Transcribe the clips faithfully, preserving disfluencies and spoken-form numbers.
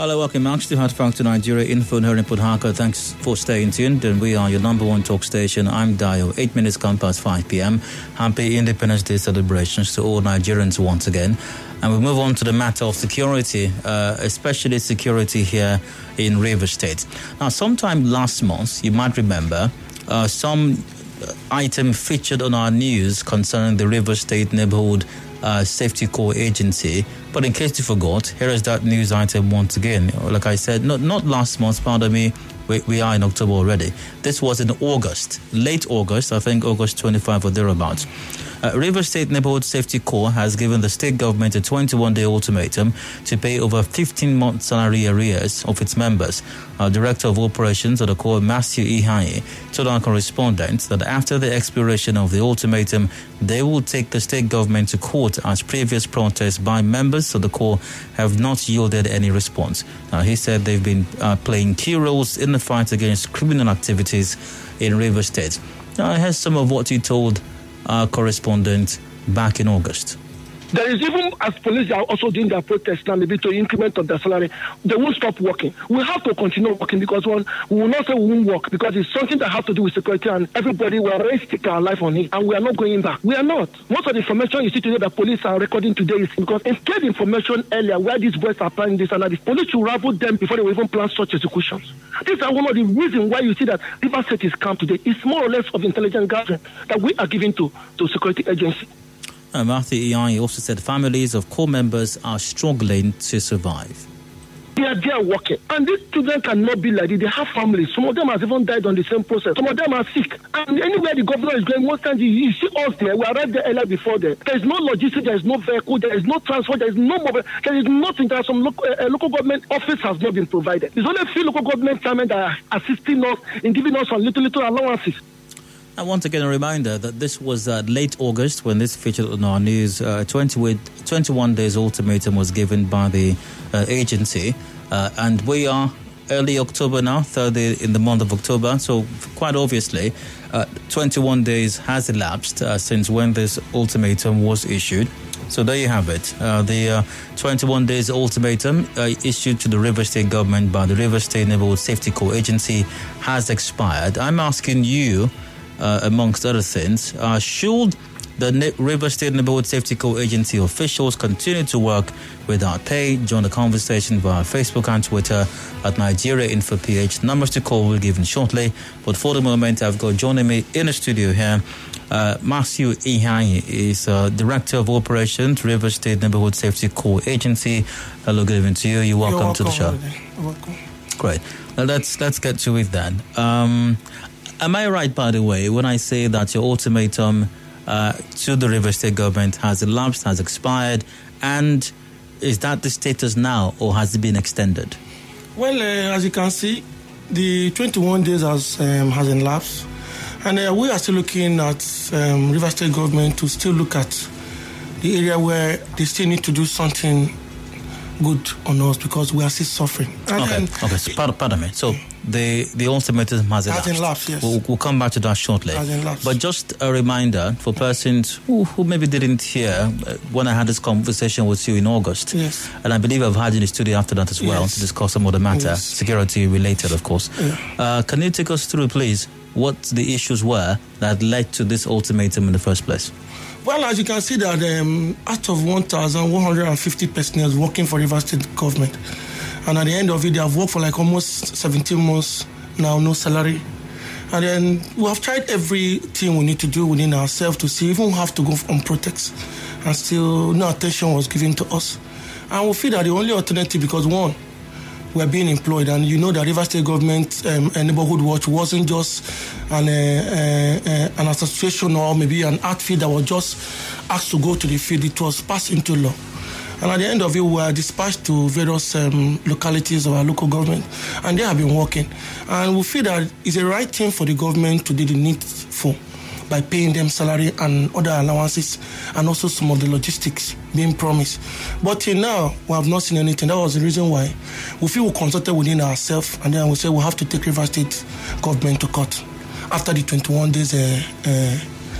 Hello, welcome back to Hard Factor Nigeria Info here in Port Harcourt. Thanks for staying tuned, and we are your number one talk station. I'm Dio. Eight minutes come past five p.m. Happy Independence Day celebrations to all Nigerians once again. And we move on to the matter of security, uh, especially security here in Rivers State. Now, sometime last month, you might remember, uh, some item featured on our news concerning the Rivers State Neighborhood Uh, Safety Corps Agency. But in case you forgot, here is that news item once again. Like I said, not not last month, pardon me, we, we are in October already. This was in August, late August, I think August twenty-fifth or thereabouts. Uh, Rivers State Neighborhood Safety Corps has given the state government a twenty-one day ultimatum to pay over fifteen month salary arrears of its members. Uh, Director of Operations of the Corps, Matthew Ihanye, told our correspondent that after the expiration of the ultimatum, they will take the state government to court as previous protests by members of the Corps have not yielded any response. Now, he said they've been uh, playing key roles in the fight against criminal activities in Rivers State. Now, here's some of what he told our correspondent back in August. There is even, as police are also doing their protest now, maybe to increment of their salary, they won't stop working. We have to continue working because one, we will not say we won't work because it's something that has to do with security and everybody will already stick our life on it and we are not going back. We are not. Most of the information you see today that police are recording today is because instead information earlier where these boys are planning this and that, the police should ravel them before they will even plan such executions. These are one of the reasons why you see that Rivers State is calm today. It's more or less of intelligence gathering that we are giving to, to security agencies. Uh, Matthew Ihanye also said families of core members are struggling to survive. They are there working. And these children cannot be like this. They have families. Some of them have even died on the same process. Some of them are sick. And anywhere the governor is going, most times you, you see us there. We arrived there earlier before them. There is no logistics. There is no vehicle. There is no transport. There is no mobile. There is nothing. There are some local, uh, local government office has not been provided. There's only a few local government chairmen that are assisting us in giving us some little, little allowances. And once again, a reminder that this was uh, late August when this featured on our news. Uh, twenty, twenty-one days ultimatum was given by the uh, agency. Uh, and we are early October now, third in the month of October. So quite obviously, uh, twenty-one days has elapsed uh, since when this ultimatum was issued. So there you have it. Uh, the uh, twenty-one days ultimatum uh, issued to the Rivers State government by the Rivers State Neighborhood Safety Corps Agency has expired. I'm asking you, Uh, amongst other things, uh, should the ne- River State Neighborhood Safety Corps Agency officials continue to work without pay? Join the conversation via Facebook and Twitter at Nigeria Info P H. Numbers to call will be given shortly. But for the moment, I've got joining me in the studio here, uh, Matthew Ihanye is uh, Director of Operations, River State Neighborhood Safety Corps Agency. Hello, good evening to you. You're welcome, welcome to the show. You're welcome. Great. Now let's let's get to it then. Um, Am I right, by the way, when I say that your ultimatum uh, to the Rivers State government has elapsed, has expired, and is that the status now, or has it been extended? Well, uh, as you can see, the twenty-one days has um, has elapsed, and uh, we are still looking at um, Rivers State government to still look at the area where they still need to do something good on us because we are still suffering. And okay, then, okay. So, pardon, pardon me. So the the ultimatum has elapsed. Has elapsed, yes. We'll, we'll come back to that shortly. Has elapsed. But just a reminder for persons who, who maybe didn't hear uh, when I had this conversation with you in August. Yes. And I believe I've had you in the studio after that as well yes. to discuss some of the matter, yes. security related, of course. Yeah. Uh, can you take us through, please, what the issues were that led to this ultimatum in the first place? Well, as you can see that um, out of one thousand one hundred fifty personnel working for Rivers State government, and at the end of it, they have worked for like almost seventeen months now, no salary. And then we have tried everything we need to do within ourselves to see, even have to go on protest, and still no attention was given to us. And we feel that the only alternative, because one, we're being employed, and you know that Rivers State government um, neighborhood watch wasn't just an uh, uh, uh, an association or maybe an outfit that was just asked to go to the field. It was passed into law, and at the end of it, we were dispatched to various um, localities of our local government, and they have been working. And we feel that it's the right thing for the government to do the needful by paying them salary and other allowances, and also some of the logistics being promised. But till now, we have not seen anything. That was the reason why we feel we consulted within ourselves, and then we say we have to take Rivers State government to court after the twenty-one days uh, uh,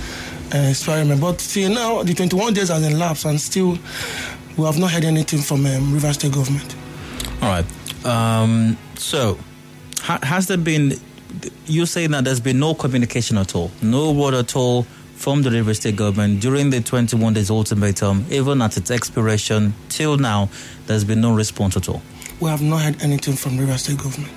uh, experiment. But till now, the twenty-one days has elapsed, and still we have not heard anything from um, Rivers State government. All right. Um, so, ha- has there been, you're saying that there's been no communication at all, no word at all from the Rivers State government during the twenty-one days ultimatum, even at its expiration till now, there's been no response at all? We have not had anything from Rivers State government.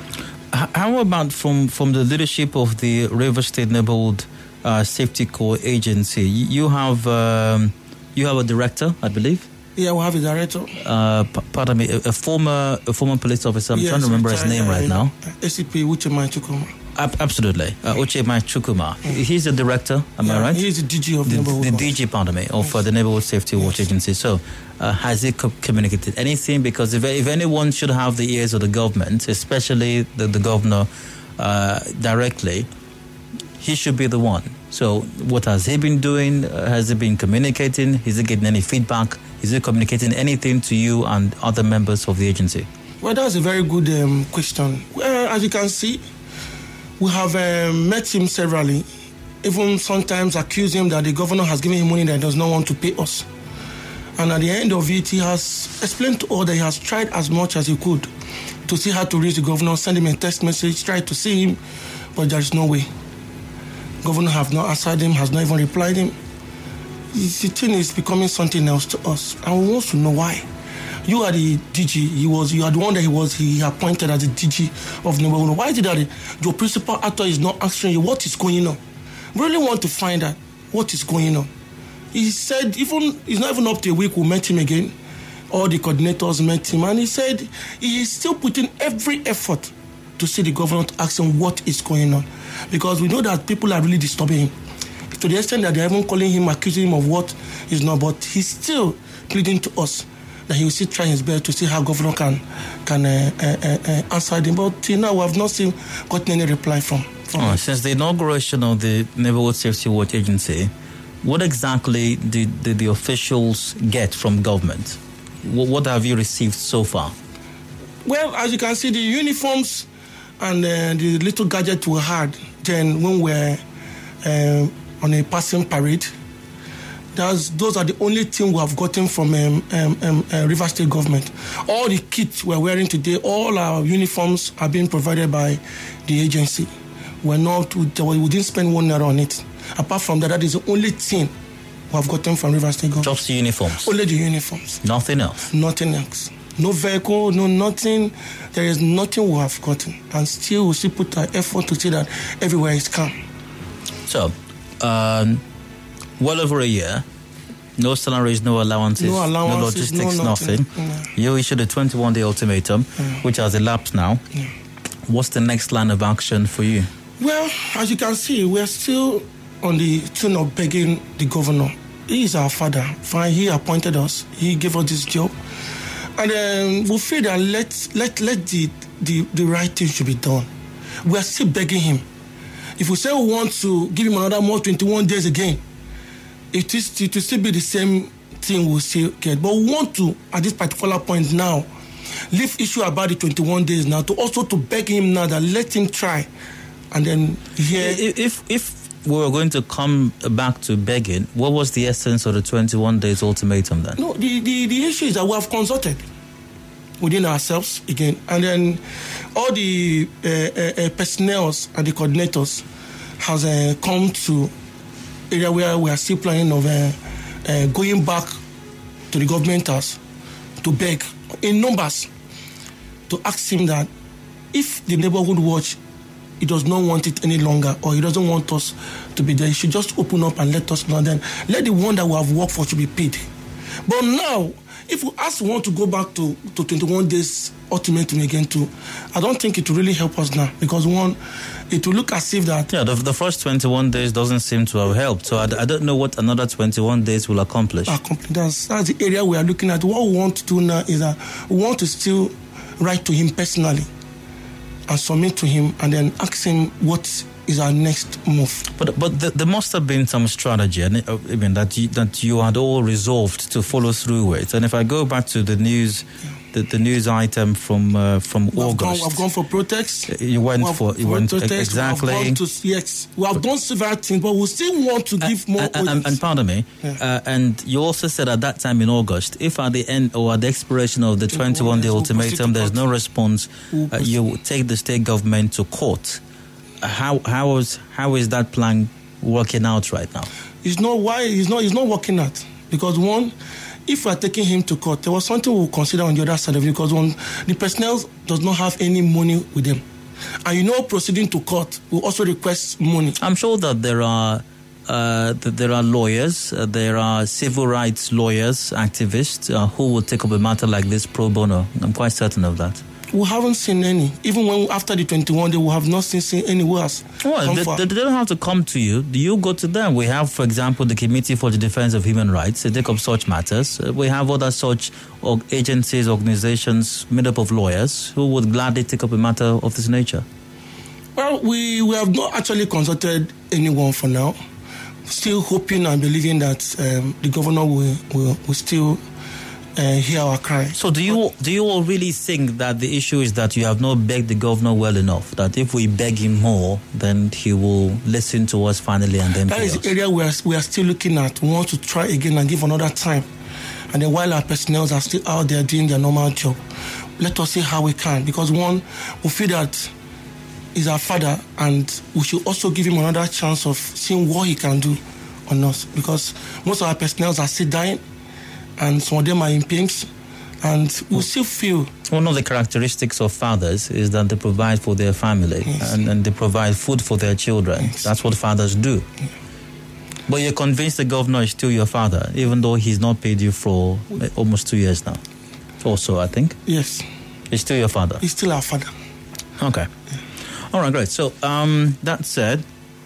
H- how about from, from the leadership of the Rivers State Neighborhood uh, Safety Corps agency? You have um, you have a director, I believe. Yeah, we have a director. Uh, p- pardon me, a, a former a former police officer. I'm yes, trying to remember his name right now. A C P Uchemai Chukuma. Ab- absolutely, uh, Uchemai Chukuma. Mm. He's the director. Am yeah, I right? He's the D G of the neighborhood. The D G, pardon me, of yes. uh, the Neighborhood Safety yes. Watch Agency. So, uh, has he co- communicated anything? Because if if anyone should have the ears of the government, especially the, the governor uh, directly, he should be the one. So, what has he been doing? Uh, has he been communicating? Is he getting any feedback? Is he communicating anything to you and other members of the agency? Well, that's a very good um, question. Well, as you can see, we have um, met him severally, even sometimes accuse him that the governor has given him money that he does not want to pay us. And at the end of it, he has explained to us that he has tried as much as he could to see how to reach the governor, send him a text message, try to see him, but there is no way. Governor have not answered him, has not even replied him. The thing is becoming something else to us, and we want to know why. You are the D G. He was. You are the one that he was. He appointed as the D G of neighborhood. Why is it that your principal actor is not answering you? What is going on? We really want to find out what is going on. He said even it's not even up to a week. We met him again. All the coordinators met him, and he said he is still putting every effort to see the governor to ask him what is going on, because we know that people are really disturbing him to the extent that they're even calling him, accusing him of what is not. But he's still pleading to us that he will still try his best to see how governor can can uh, uh, uh, answer them. But till now, we have not seen gotten any reply from. from oh, since the inauguration of the Neighborhood Safety Watch Agency, what exactly did, did the officials get from government? What, what have you received so far? Well, as you can see, the uniforms and uh, the little gadget we had then when we were uh, on a passing parade, That's, those are the only things we have gotten from um, um, um, uh, Rivers State government. All the kits we're wearing today, all our uniforms are being provided by the agency. We're not, we didn't spend one naira on it. Apart from that, that is the only thing we have gotten from Rivers State government. Just the uniforms? Only the uniforms. Nothing else? Nothing else. No vehicle, no nothing. There is nothing we have gotten. And still, we still put our effort to see that everywhere is calm. So, um, well over a year, no salaries, no allowances, no, allowances, no logistics, no nothing. nothing. No. You issued a twenty-one day ultimatum, yeah. which has elapsed now. Yeah. What's the next line of action for you? Well, as you can see, we're still on the tune of begging the governor. He is our father. Fine, he appointed us. He gave us this job. And um, we feel that let, let, let the, the, the right thing should be done. We are still begging him. If we say we want to give him another more twenty-one days again, it is it will still be the same thing we'll still get. But we want to, at this particular point now, leave issue about the twenty-one days now to also to beg him now that let him try. And then here... If, if we were going to come back to begging, what was the essence of the twenty-one days ultimatum then? No, the, the, the issue is that we have consulted within ourselves again. And then all the uh, uh, uh, personnel and the coordinators has uh, come to area where we are still planning of uh, uh, going back to the government house to beg in numbers to ask him that if the neighborhood watch, he does not want it any longer or he doesn't want us to be there, he should just open up and let us know. Then let the one that we have worked for should be paid. But now, if we ask we want to go back to, to twenty-one days ultimatum again too, I don't think it will really help us now because one, it will look as if that... Yeah, the, the first twenty-one days doesn't seem to have helped. So I, I don't know what another twenty-one days will accomplish. accomplish. That's, that's the area we are looking at. What we want to do now is that we want to still write to him personally and submit to him and then ask him what is our next move. But but the, there must have been some strategy, I mean, that you, that you had all resolved to follow through with. And if I go back to the news, the the, the news item from uh, from we have August. Gone, I've gone for protests. You went we for, you went protests. exactly. We have gone to, yes, we have done several things, but we still want to give uh, more. And, and, and pardon me, yeah. uh, and you also said at that time in August, if at the end or at the expiration of the twenty-one day ultimatum, there's no response, uh, you take the state government to court. How how is how is that plan working out right now? It's not why it's not it's not working out because one, if we are taking him to court, there was something we will consider on the other side of it because one, the personnel does not have any money with them, and you know, proceeding to court will also request money. I'm sure that there are uh, that there are lawyers, uh, there are civil rights lawyers, activists uh, who will take up a matter like this pro bono. I'm quite certain of that. We haven't seen any. Even when after the twenty-one day, we have not seen, seen any worse. Well, they, they, they don't have to come to you. Do you go to them? We have, for example, the Committee for the Defense of Human Rights. They take up such matters. We have other such agencies, organizations made up of lawyers who would gladly take up a matter of this nature. Well, we, we have not actually consulted anyone for now. Still hoping and believing that um, the governor will, will, will still Uh, hear our cry. So do you do you all really think that the issue is that you have not begged the governor well enough? That if we beg him more, then he will listen to us finally and then that is us? the area we are, we are still looking at. We want to try again and give another time. And then while our personnel are still out there doing their normal job, let us see how we can. Because one, we feel that he's our father and we should also give him another chance of seeing what he can do on us. Because most of our personnel are still dying. And some of them are in pinks, and we still feel. One of the characteristics of fathers is that they provide for their family, yes. and, and they provide food for their children. Yes. That's what fathers do. Yeah. But you're convinced the governor is still your father, even though he's not paid you for almost two years now. Also, I think. Yes. He's still your father? He's still our father. Okay. Yeah. All right, great. So, um, that said,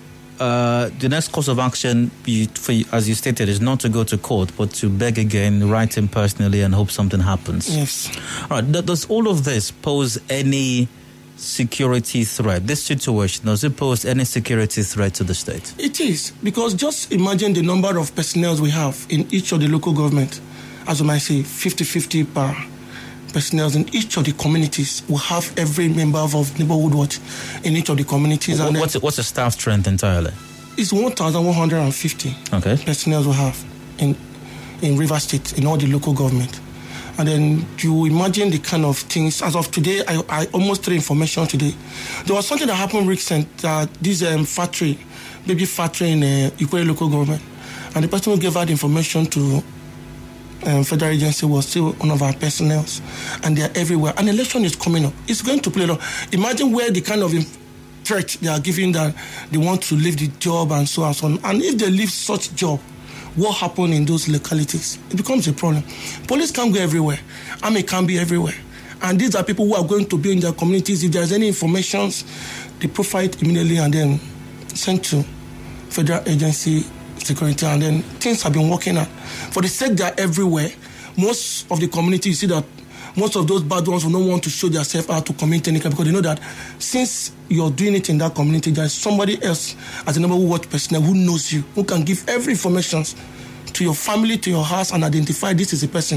Uh, the next course of action, for, as you stated, is not to go to court, but to beg again, write him personally, and hope something happens. Yes. All right. Does all of this pose any security threat? This situation, does it pose any security threat to the state? It is, because just imagine the number of personnel we have in each of the local government, as I might say, fifty-fifty per personnel in each of the communities. We have every member of neighborhood watch in each of the communities. What, and what's, what's the staff strength entirely? It's one thousand one hundred fifty okay. personnel we have in in Rivers State, in all the local government. And then you imagine the kind of things. As of today, I, I almost threw information today. There was something that happened recent, uh, this um, factory, baby factory in uh, Ikwere local government. And the person who gave out information to Um, federal agency was still one of our personnel, and they are everywhere. An election is coming up. It's going to play a role. Imagine where the kind of threat they are giving that they want to leave the job and so on and so on. And if they leave such job, what happens in those localities? It becomes a problem. Police can't go everywhere. Army can't be everywhere. And these are people who are going to be in their communities. If there's any information, they profile it immediately and then send to federal agency security, and then things have been working out. For the sake they are everywhere, most of the community, you see that most of those bad ones will not want to show themselves out to community because they know that since you're doing it in that community, there's somebody else as a number who watch personnel who knows you, who can give every information to your family, to your house, and identify this is a person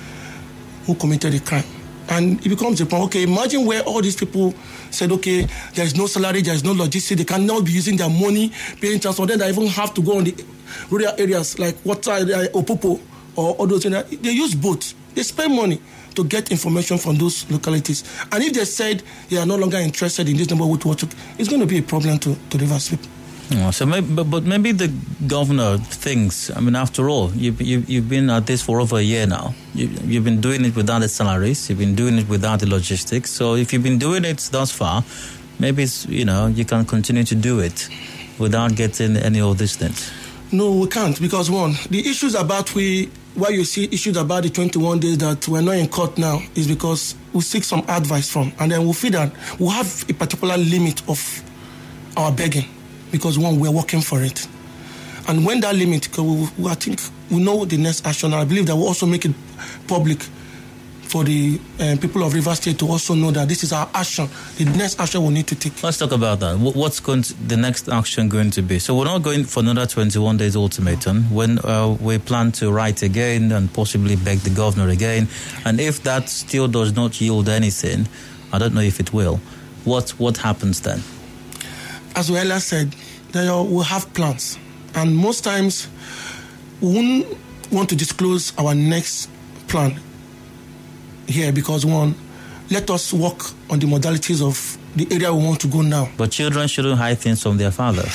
who committed a crime. And it becomes a problem. Okay, imagine where all these people said, okay, there is no salary, there is no logistics, they cannot be using their money, paying transport, then they even have to go on the rural areas like Water, uh, Opopo, or all those things. They use boats. They spend money to get information from those localities. And if they said they are no longer interested in this number of water, it's going to be a problem to, to Rivers people. Oh, so maybe, but, but maybe the governor thinks, I mean, after all, you've, you've, you've been at this for over a year now. You, you've been doing it without the salaries. You've been doing it without the logistics. So if you've been doing it thus far, maybe, it's, you know, you can continue to do it without getting any of these things. No, we can't, because one, the issues about we, why you see issues about the twenty-one days that we're not in court now is because we seek some advice from, and then we feel that we have a particular limit of our begging. Because one, we're working for it. And when that limit, we, we, I think we know the next action. I believe that we'll also make it public for the uh, people of Rivers State to also know that this is our action, the next action we need to take. Let's talk about that. What's going to, the next action going to be? So we're not going for another twenty-one days ultimatum when uh, we plan to write again and possibly beg the governor again. And if that still does not yield anything, I don't know if it will. What what happens then? As we earlier said, we'll have plans. And most times, we won't want to disclose our next plan here because, one, let us work on the modalities of the area we want to go now. But children shouldn't hide things from their father.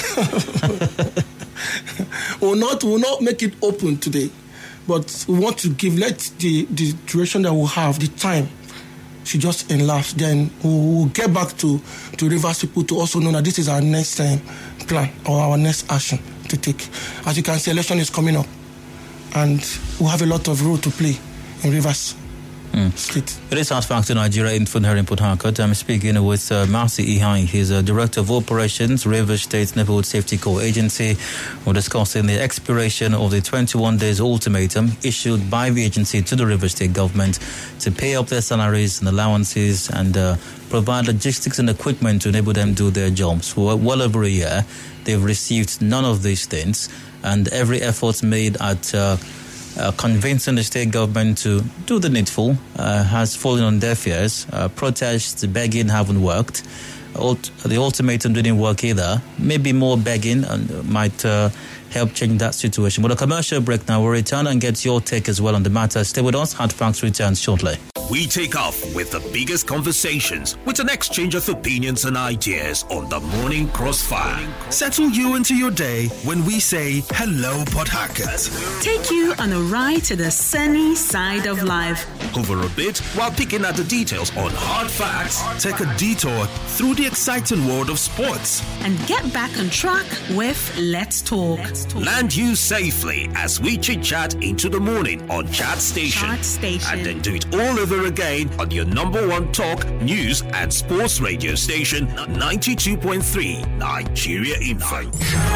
We'll not, we'll not make it open today, but we want to give, let the, the duration that we'll have, the time, should just enlarge. Then we'll, we'll get back to, to Rivers people to also know that this is our next um, plan or our next action to take. As you can see, election is coming up, and we'll have a lot of role to play in Rivers mm. State. It is Hard Factor Nigeria in Funher in Port Harcourt. I'm speaking with uh, Mercy Ihai. He's a Director of Operations, Rivers State Neighborhood Safety Corps Agency. We're discussing the expiration of the twenty-one days ultimatum issued by the agency to the Rivers State government to pay up their salaries and allowances and uh, provide logistics and equipment to enable them to do their jobs. For well over a year, they've received none of these things, and every effort made at uh, uh, convincing the state government to do the needful uh, has fallen on deaf ears. Uh, protests, begging haven't worked. Ult- the ultimatum didn't work either. Maybe more begging and might uh, help change that situation. But a commercial break now. We'll return and get your take as well on the matter. Stay with us. Hard Facts returns shortly. We take off with the biggest conversations with an exchange of opinions and ideas on the Morning Crossfire. Settle you into your day when we say hello, Port Harcourt. Take you on a ride to the sunny side of life. Over a bit while picking at the details on Hard Facts. Take a detour through the exciting world of sports. And get back on track with Let's Talk. Let's Talk. Land you safely as we chit-chat into the morning on Chat Station. Chat Station. And then do it all over again on your number one talk, news and sports radio station, ninety-two point three Nigeria Info.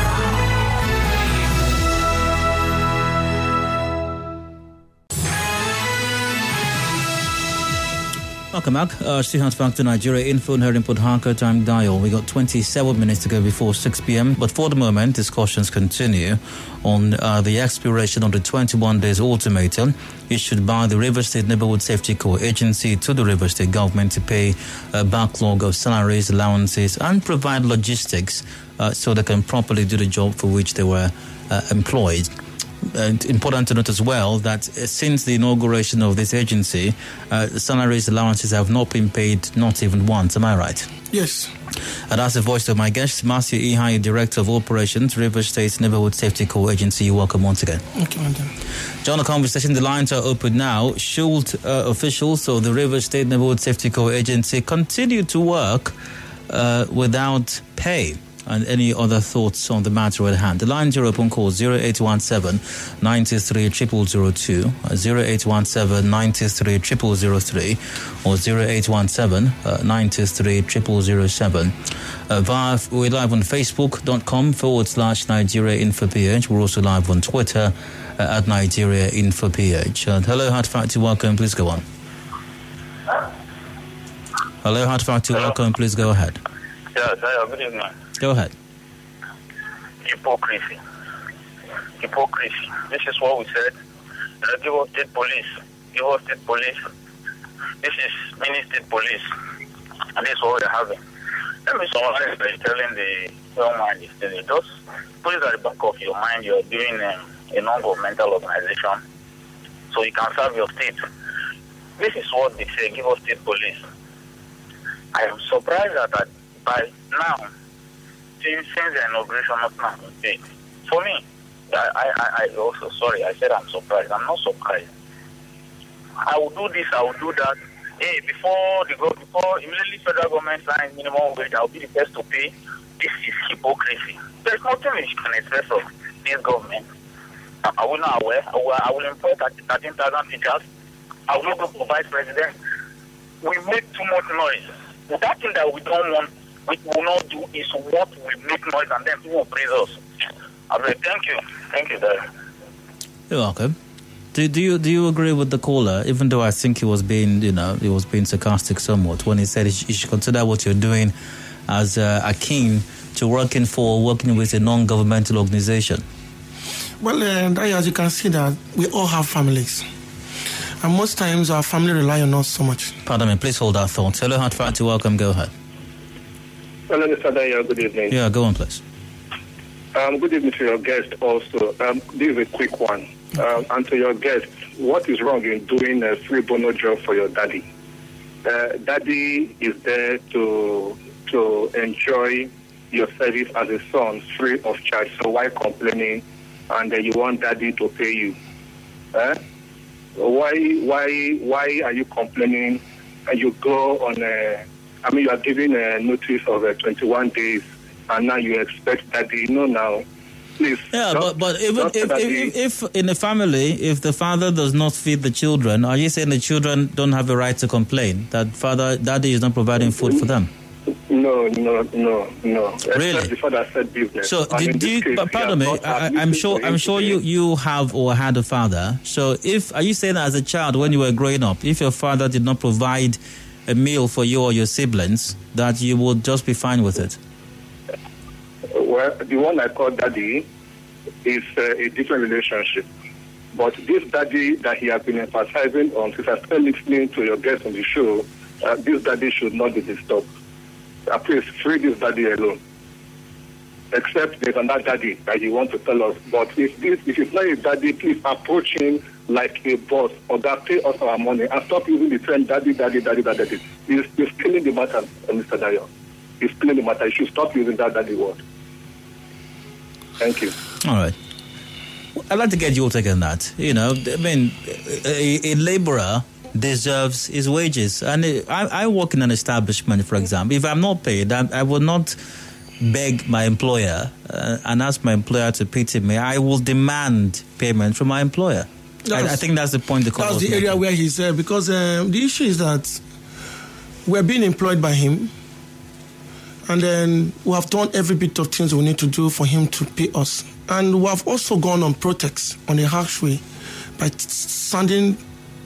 Welcome back. Uh, still Hard Factor Nigeria Info here in Port Harcourt. I'm Dial. We got twenty-seven minutes to go before six p.m. But for the moment, discussions continue on uh, the expiration of the twenty-one days ultimatum issued by the Rivers State Neighborhood Safety Corps Agency to the Rivers State government to pay a backlog of salaries, allowances, and provide logistics uh, so they can properly do the job for which they were uh, employed. And important to note as well that uh, since the inauguration of this agency, uh, salaries, allowances have not been paid, not even once. Am I right? Yes. And that's the voice of my guest, Mercy Ihai, Director of Operations, Rivers State Neighborhood Safety Corps Agency. You're welcome once again. Okay, madam. Join the conversation. The lines are open now. Should uh, officials of the Rivers State Neighborhood Safety Corps Agency continue to work uh, without pay? And any other thoughts on the matter at hand? The lines are open. Call zero eight one seven, nine three, zero zero zero two, zero eight one seven, nine three, zero zero zero three, or zero eight one seven, nine three, zero zero zero seven. Uh, via, we're live on Facebook.com forward slash Nigeria Info P H. We're also live on Twitter uh, at Nigeria Info P H. Uh, hello, Hard Factor, welcome. Please go on. Hello, Hard Factor, welcome. Please go ahead. Yes, hello, good evening. Go ahead. Hypocrisy. Hypocrisy. This is what we said. Uh, give us state police. Give us state police. This is mini state police. And this is what we're having. Let me summarize by telling the young man yesterday. Just put it at the back of your mind. You're doing um, a non-governmental organization so you can serve your state. This is what they say. Give us state police. I am surprised that, that by now, since the inauguration of nothing paid. For me, I, I, I also, sorry, I said I'm surprised. I'm not surprised. I will do this, I will do that. Hey, before the go, before immediately federal government signs minimum wage, I'll be the first to pay. This is hypocrisy. There's nothing which can express of this government. I will not aware. I will, I will employ thirteen thousand teachers. I will not go for vice president. We make too much noise. That thing that we don't want, we will not do is what will make noise, and then people will praise us. Okay, thank you. Thank you, Dad. You're welcome. Do, do you do you agree with the caller? Even though I think he was being, you know, he was being sarcastic somewhat when he said you should consider what you're doing as uh, akin to working for working with a non-governmental organization. Well, uh, as you can see, that we all have families, and most times our family rely on us so much. Pardon me, please hold that thought. Hello, Hard Factor, welcome. Go ahead. Hello, Mister Dayo. Good evening. Yeah, go on, please. Um, good evening to your guest also. Um, this is a quick one. Um, and to your guest, what is wrong in doing a free bono job for your daddy? Uh, daddy is there to to enjoy your service as a son free of charge. So why complaining and uh, you want daddy to pay you? Eh? Why why why are you complaining and you go on a, I mean, you are giving a notice of uh, twenty-one days and now you expect daddy, you know now. Please, yeah, not, but but even if, if, if in a family, if the father does not feed the children, are you saying the children don't have a right to complain that father, daddy is not providing food for them? No, no, no, no. Really? The father said business. So, did, do you, case, but pardon me, I, I'm sure I'm sure you, you have or had a father. So, if are you saying that as a child when you were growing up, if your father did not provide a meal for you or your siblings, that you would just be fine with it? Well, the one I call daddy is uh, a different relationship. But this daddy that he has been emphasizing on, since I started listening to your guest on the show, uh, this daddy should not be disturbed. Uh, please free this daddy alone. Except there's another daddy that you want to tell us. But if this, if it's not a daddy, please approach him like a boss, or that pay us our money and stop using the term daddy, daddy, daddy, daddy. daddy. He's, he's killing the matter, uh, Mister Dayo. He's killing the matter. You should stop using that daddy word. Thank you. All right. I'd like to get your take on that. You know, I mean, a, a laborer deserves his wages. And I, I work in an establishment, for example. If I'm not paid, I, I will not beg my employer uh, and ask my employer to pity me. I will demand payment from my employer. I, I think that's the point. The that's the area making. Where he's there, because um, the issue is that we're being employed by him. And then we have done every bit of things we need to do for him to pay us. And we have also gone on protest on a harsh way by t- standing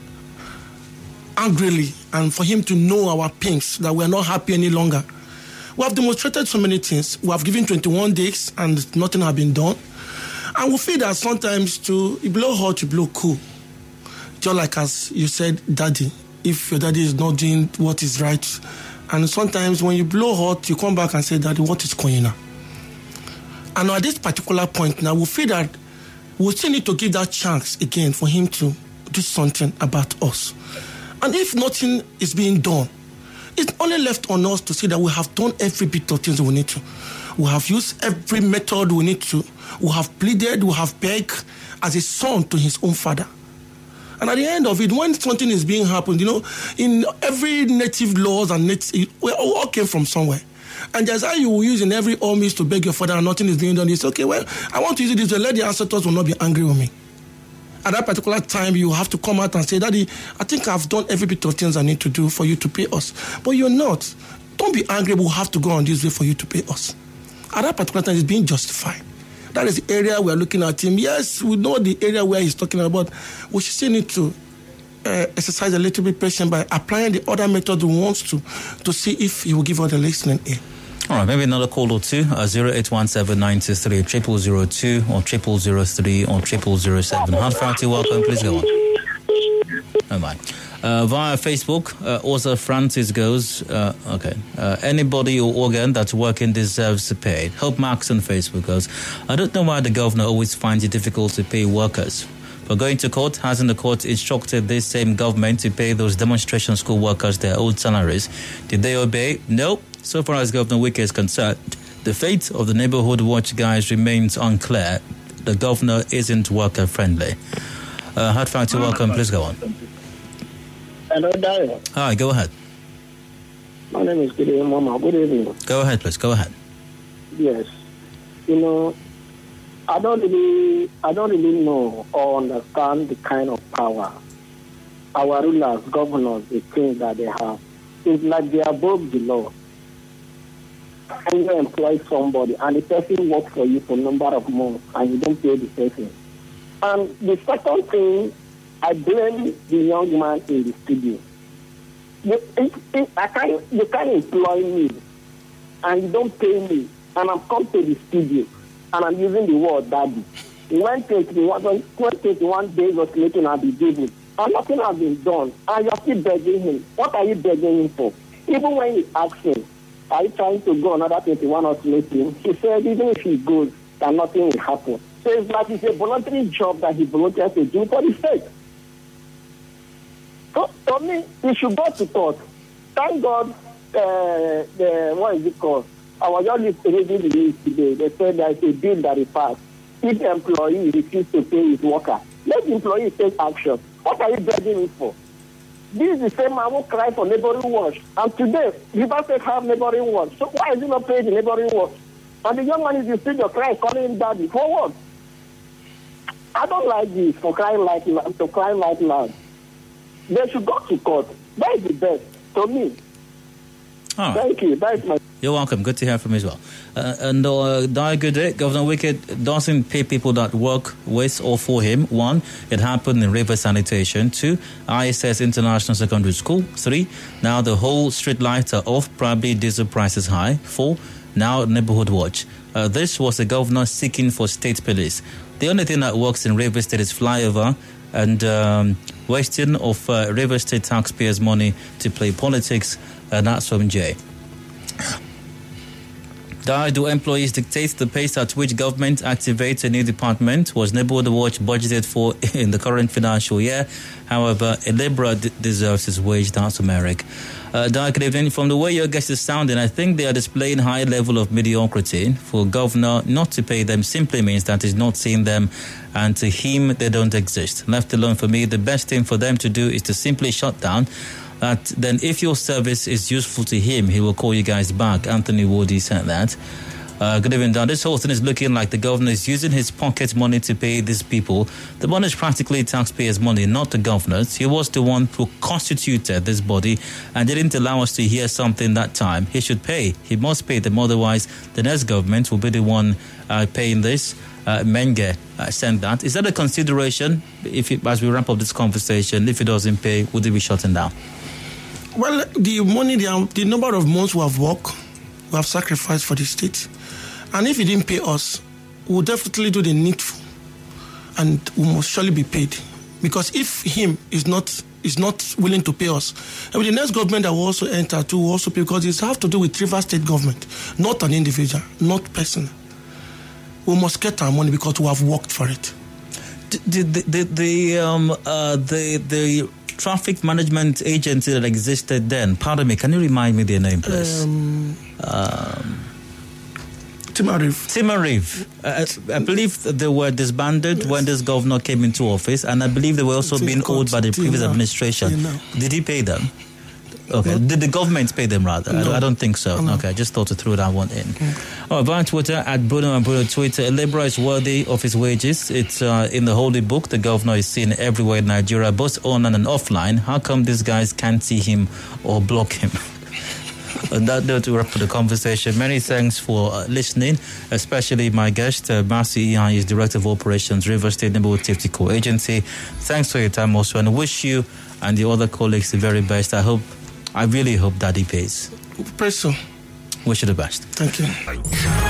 angrily and for him to know our pains, that we are not happy any longer. We have demonstrated so many things. We have given twenty-one days and nothing has been done. And we feel that sometimes to you blow hot, you blow cool. Just like as you said, daddy, if your daddy is not doing what is right. And sometimes when you blow hot, you come back and say, daddy, what is going on? And at this particular point now, we feel that we still need to give that chance again for him to do something about us. And if nothing is being done, it's only left on us to see that we have done every bit of things we need to. We have used every method we need to. We have pleaded, we have begged as a son to his own father. And at the end of it, when something is being happened, you know, in every native laws and native, we all came from somewhere. And just how you will use in every all means to beg your father and nothing is being done, it's okay, well, I want to use it this way, let the ancestors will not be angry with me. At that particular time, you have to come out and say, Daddy, I think I've done every bit of things I need to do for you to pay us. But you're not. Don't be angry, we'll have to go on this way for you to pay us. At that particular time, it's being justified. That is the area we are looking at him. Yes, we know the area where he's talking about. We still need to uh, exercise a little bit patience by applying the other method we want to, to see if he will give us the listening ear. All right, maybe another call or two, uh, zero eight one seven nine two three, triple zero two or triple zero three or triple zero seven. Hard Factor, welcome, please go on. Oh my. Uh, via Facebook, uh, also Francis goes, uh, okay, uh, anybody or organ that's working deserves to pay. Hope Max on Facebook goes, I don't know why the governor always finds it difficult to pay workers. For going to court, hasn't the court instructed this same government to pay those demonstration school workers their old salaries? Did they obey? No. So far as Governor Wike is concerned, the fate of the neighborhood watch guys remains unclear. The governor isn't worker friendly. Uh, Hard Factor, welcome, please go on. Hello, Dayo. Hi, go ahead. My name is Gideon Mama. Good evening. Go ahead, please. Go ahead. Yes. You know, I don't really, I don't really know or understand the kind of power our rulers, governors, they think that they have. It's like they are above the law. And you employ somebody, and the person works for you for a number of months, and you don't pay the person. And the second thing I blame the young man in the studio. You, it, it, I can't, you can't employ me, and you don't pay me, and I'm come to the studio, and I'm using the word daddy. When twenty-one days was making at the table, and nothing has been done, and you're still begging him. What are you begging him for? Even when you ask him, are you trying to go another twenty-one or meeting? He said, even if he goes, then nothing will happen. So it's like it's a voluntary job that he volunteers to do for the state. So, for me, we should go to court. Thank God, uh, the, what is it called? I was just reading the news today. They said there's a bill that is passed. If the employee refuses to pay his worker, let the employee take action. What are you begging me for? This is the same man who cried for neighboring watch. And today, River State have neighboring watch. So why is he not paying the neighboring watch? And the young man is in studio crying, calling him daddy. For what? I don't like this, for crying like loud, to cry like loud. They should go to court. That is the best to me. All right. Thank you. That is my... You're welcome. Good to hear from you as well. Uh, and uh, Dai Goodray, Governor Wickett doesn't pay people that work with or for him. One, it happened in River Sanitation. Two, I S S International Secondary School. Three, now the whole street lights are off, probably diesel prices high. Four, now neighborhood watch. Uh, this was the governor seeking for state police. The only thing that works in River State is flyover and um, wasting of uh, River State taxpayers' money to play politics. And that's from Jay. Do employees dictate the pace at which government activates a new department? Was Neighborhood Watch budgeted for in the current financial year? However, a labourer d- deserves his wage. That's from Eric. Uh, good evening. From the way your guest is sounding, I think they are displaying high level of mediocrity. For governor not to pay them simply means that he's not seeing them, and to him they don't exist. Left alone, for me, the best thing for them to do is to simply shut down. That then if your service is useful to him, he will call you guys back. Anthony Woody said that. Uh, good evening, Dan. This whole thing is looking like the governor is using his pocket money to pay these people. The money is practically taxpayers' money, not the governor's. He was the one who constituted this body and didn't allow us to hear something that time. He should pay. He must pay them. Otherwise, the next government will be the one uh, paying this. Uh, Menge uh, sent that. Is that a consideration? If it, as we wrap up this conversation, if it doesn't pay, would it be shutting down? Well, the money, the, the number of months we have worked, we have sacrificed for the state. And if he didn't pay us, we'll definitely do the needful. And we must surely be paid. Because if him is not is not willing to pay us, and the next government that will also enter too will also pay, because it has to do with River State government, not an individual, not person. We must get our money because we have worked for it. The the the, the um uh the the traffic management agency that existed then, pardon me, can you remind me their name, please? Um, um, Timariv. Timariv. Uh, I believe they were disbanded yes. when this governor came into office, and I believe they were also it's being owed by the previous now. administration. Did he pay them? Okay. No. Did the government pay them rather? No. I don't think so. No. Okay, I just thought to throw that one in. Mm. Oh, via Twitter, at Bruno and Bruno Twitter, a labourer is worthy of his wages. It's uh, in the holy book. The governor is seen everywhere in Nigeria, both online and offline. How come these guys can't see him or block him? On that note, we wrap up the conversation. Many thanks for uh, listening, especially my guest, uh, Mercy Iyan, is Director of Operations, River State Neighborhood Safety Co Agency. Thanks for your time also, and wish you and the other colleagues the very best. I hope, I really hope Daddy pays. Praise so. Wish you the best. Thank you.